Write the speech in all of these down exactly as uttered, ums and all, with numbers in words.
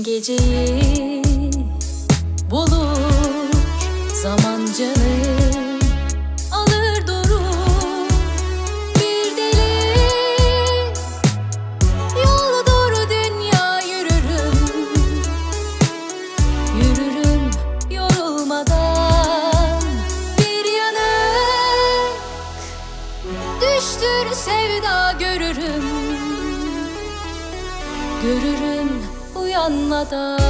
Geceyi bulur zaman, canım alır durur bir deli yoldur dünya. Yürürüm, yürürüm yorulmadan. Bir yanık düştür sevda, görürüm, görürüm uyanmadan.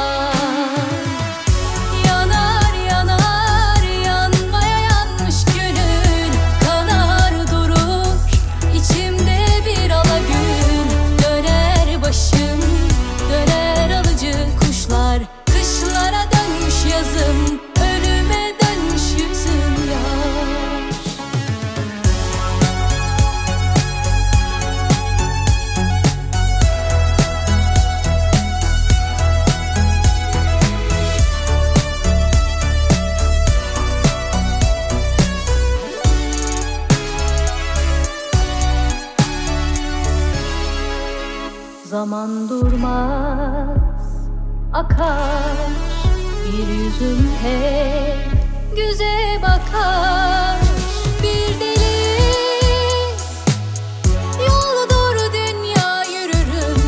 Yanar yanar yanmaya yanmış gönül, kanar durur içimde bir alagül. Döner başım, döner alıcı kuşlar, kışlara dönmüş yazım, ölüme dönmüş yüzüm yar. Zaman durmaz, akar, bir yüzüm hep göze bakar. Bir deli yoldur dünya. Yürürüm,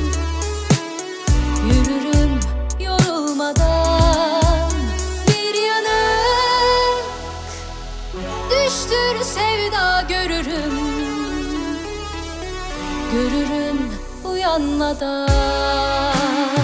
yürürüm yorulmadan. Bir yanık düştür sevda, görürüm, görürüm uyanmadan.